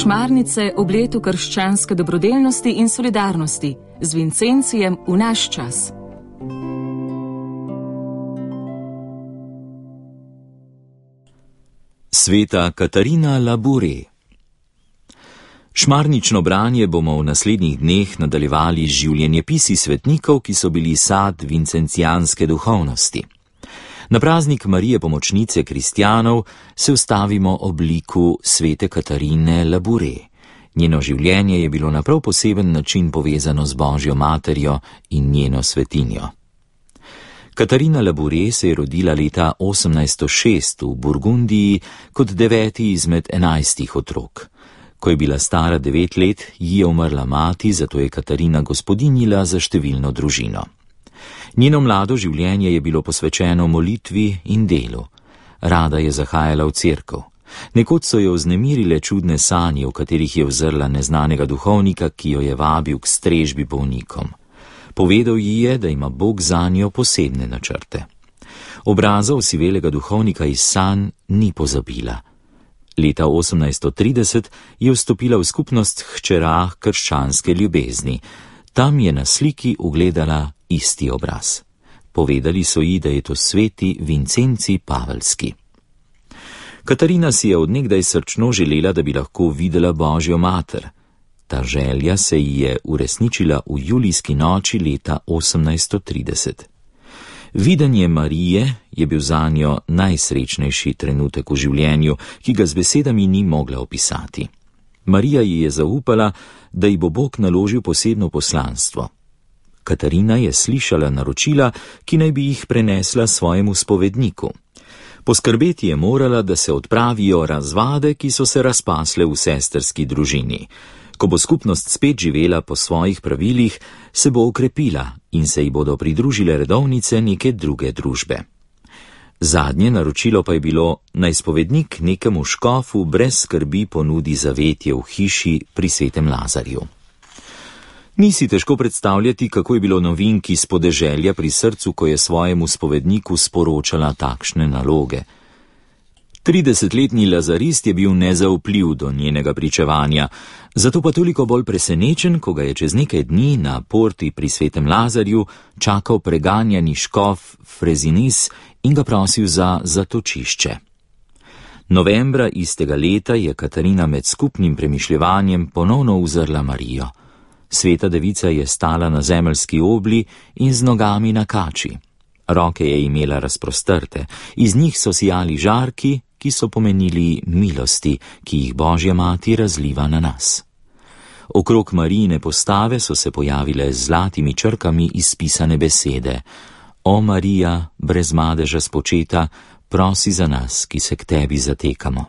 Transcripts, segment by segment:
Šmarnice ob letu krščanske dobrodelnosti in solidarnosti z Vincencijem v naš čas. Sveta Katarina Labouré. Šmarnično branje bomo v naslednjih dneh nadaljevali z življenjepisi svetnikov, ki so bili sad vincencijanske duhovnosti. Na praznik Marije pomočnice kristjanov se ustavimo ob liku svete Katarine Labouré. Njeno življenje je bilo na prav poseben način povezano z Božjo materjo in njeno svetinjo. Katarina Labouré se je rodila leta 1806 v Burgundiji kot 9. izmed 11 otrok. Ko je bila stara 9 let, ji je umrla mati, zato je Katarina gospodinjila za številno družino. Njeno mlado življenje je bilo posvečeno molitvi in delu. Rada je zahajala v cerkev. Nekoč so jo vznemirile čudne sanje, v katerih je vzrla neznanega duhovnika, ki jo je vabil k strežbi bolnikom. Povedal ji je, da ima Bog zanjo posebne načrte. Obrazov sivelega duhovnika iz sanj ni pozabila. Leta 1830 je vstopila v skupnost hčera krščanske ljubezni. Tam je na sliki ugledala isti obraz. Povedali so ji, da je to sveti Vincenci Pavelski. Katarina si je od nekdaj srčno želela, da bi lahko videla Božjo mater. Ta želja se ji je uresničila v julijski noči leta 1830. Videnje Marije je bil zanjo najsrečnejši trenutek v življenju, ki ga z besedami ni mogla opisati. Marija ji je zaupala, da ji bo Bog naložil posebno poslanstvo. Katarina je slišala naročila, ki naj bi jih prenesla svojemu spovedniku. Poskrbeti je morala, da se odpravijo razvade, ki so se razpasle v sestrski družini. Ko bo skupnost spet živela po svojih pravilih, se bo okrepila in se ji bodo pridružile redovnice neke druge družbe. Zadnje naročilo pa je bilo, naj spovednik nekemu škofu brez skrbi ponudi zavetje v hiši pri svetem Lazarju. Ni si težko predstavljati, kako je bilo novinki s podeželja pri srcu, ko je svojemu spovedniku sporočala takšne naloge. 30-letni lazarist je bil nezaupljiv do njenega pričevanja, zato pa toliko bolj presenečen, ko ga je čez nekaj dni na porti pri svetem Lazarju čakal preganjani škof Frezinis in ga prosil za zatočišče. Novembra istega leta je Katarina med skupnim premišljevanjem ponovno uzrla Marijo. Sveta devica je stala na zemeljski obli in z nogami na kači. Roke je imela razprostrte, iz njih so sijali žarki, ki so pomenili milosti, ki jih Božja mati razliva na nas. Okrog Marijine postave so se pojavile z zlatimi črkami izpisane besede: O Marija, brez madeža spočeta, prosi za nas, ki se k tebi zatekamo.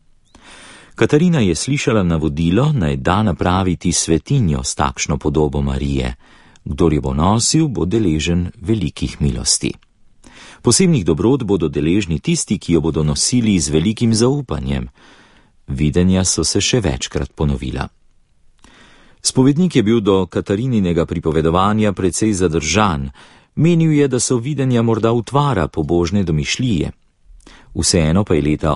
Katarina je slišala navodilo, naj da napraviti svetinjo s takšno podobo Marije. Kdor jo bo nosil, bo deležen velikih milosti. Posebnih dobrot bodo deležni tisti, ki jo bodo nosili z velikim zaupanjem. Videnja so se še večkrat ponovila. Spovednik je bil do Katarinинega pripovedovanja precej zadržan. Menil je, da so videnja morda utvara pobožne domišljije. Vseeno pa je leta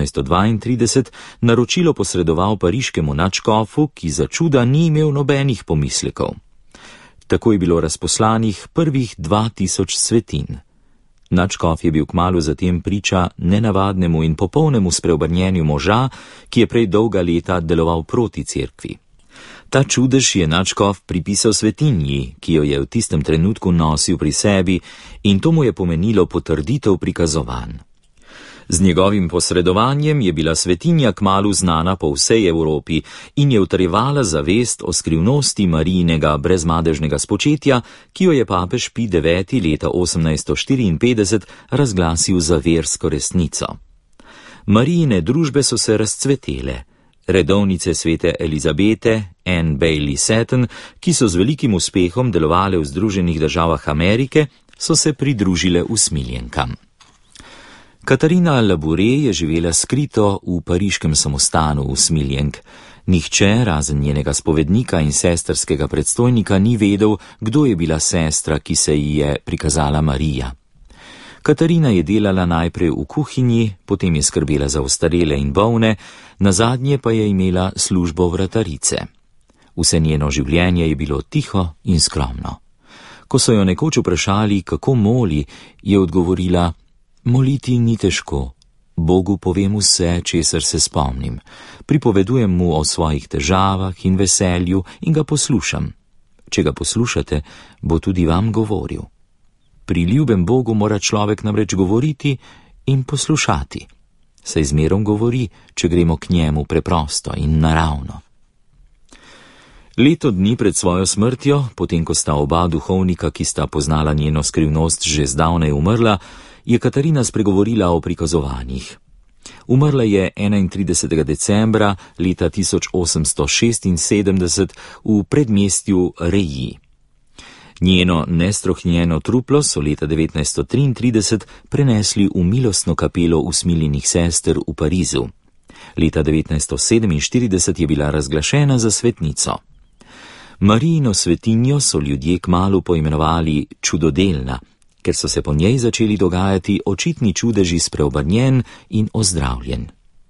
1832 naročilo posredoval pariškemu nadškofu, ki za čuda ni imel nobenih pomislekov. Tako je bilo razposlanih prvih 2000 svetinj. Nadškof je bil kmalu zatem priča nenavadnemu in popolnemu spreobrnjenju moža, ki je prej dolga leta deloval proti cerkvi. Ta čudež je nadškof pripisal svetinji, ki jo je v tistem trenutku nosil pri sebi, in to mu je pomenilo potrditev prikazovanj. Z njegovim posredovanjem je bila svetinja kmalu znana po vsej Evropi in je utrjevala zavest o skrivnosti Marijinega brezmadežnega spočetja, ki jo je papež Pij IX leta 1854 razglasil za versko resnico. Marijine družbe so se razcvetele. Redovnice svete Elizabete, Anne Bailey Seton, ki so z velikim uspehom delovale v Združenih državah Amerike, so se pridružile usmiljenkam. Katarina Labouré je živela skrito v pariškem samostanu usmiljenk. Nihče, razen njenega spovednika in sestrskega predstojnika, ni vedel, kdo je bila sestra, ki se ji je prikazala Marija. Katarina je delala najprej v kuhinji, potem je skrbela za ostarele in bolne, nazadnje pa je imela službo vratarice. Vse njeno življenje je bilo tiho in skromno. Ko so jo nekoč vprašali, kako moli, je odgovorila: moliti ni težko. Bogu povem vse, česar se spomnim. Pripovedujem mu o svojih težavah in veselju in ga poslušam. Če ga poslušate, bo tudi vam govoril. Pri ljubem Bogu mora človek namreč govoriti in poslušati. Saj zmerom govori, če gremo k njemu preprosto in naravno. Leto dni pred svojo smrtjo, potem ko sta oba duhovnika, ki sta poznala njeno skrivnost, že zdavnaj umrla, je Katarina spregovorila o prikazovanjih. Umrla je 31. decembra leta 1876 v predmestju Reji. Njeno nestrohnjeno truplo so leta 1933 prenesli v milostno kapelo usmiljenih sester v Parizu. Leta 1947 je bila razglašena za svetnico. Marijino svetinjo so ljudje kmalu poimenovali čudodelna, ker so se po njej začeli dogajati očitni čudeži spreobrnjen in ozdravljen.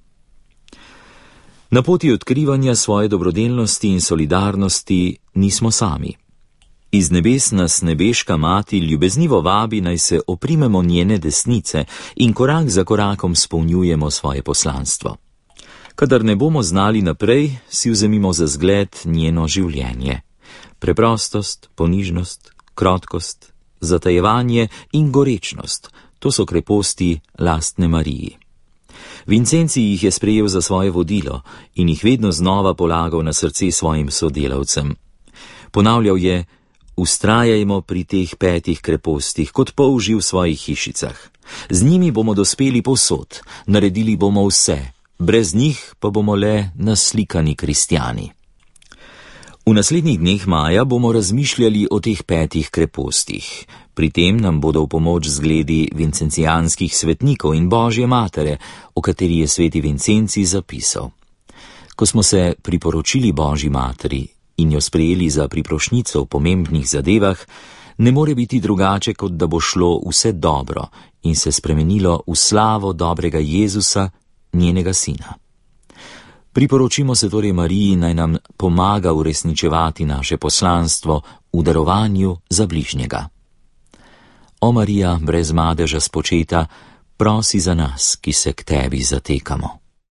Na poti odkrivanja svoje dobrodelnosti in solidarnosti nismo sami. Iz nebes nas nebeška mati ljubeznivo vabi, naj se oprimemo njene desnice in korak za korakom spolnjujemo svoje poslanstvo. Kadar ne bomo znali naprej, si vzemimo za zgled njeno življenje. Preprostost, ponižnost, krotkost, zatajevanje in gorečnost, to so kreposti lastne Mariji. Vincenci jih je sprejel za svoje vodilo in jih vedno znova polagal na srce svojim sodelavcem. Ponavljal je: ustrajajmo pri teh 5 krepostih, kot polži v svojih hišicah. Z njimi bomo dospeli povsod, naredili bomo vse, brez njih pa bomo le naslikani kristjani. V naslednjih dneh maja bomo razmišljali o teh 5 krepostih. Pri tem nam bodo v pomoč zgledi vincencijanskih svetnikov in Božje matere, o kateri je sveti Vincenci zapisal. Ko smo se priporočili Božji materi in jo sprejeli za priprošnjico v pomembnih zadevah, ne more biti drugače, kot da bo šlo vse dobro in se spremenilo v slavo dobrega Jezusa, njenega sina. Priporočimo se torej Mariji, naj nam pomaga uresničevati naše poslanstvo v darovanju za bližnjega. O Marija, brez madeža spočeta, prosi za nas, ki se k tebi zatekamo.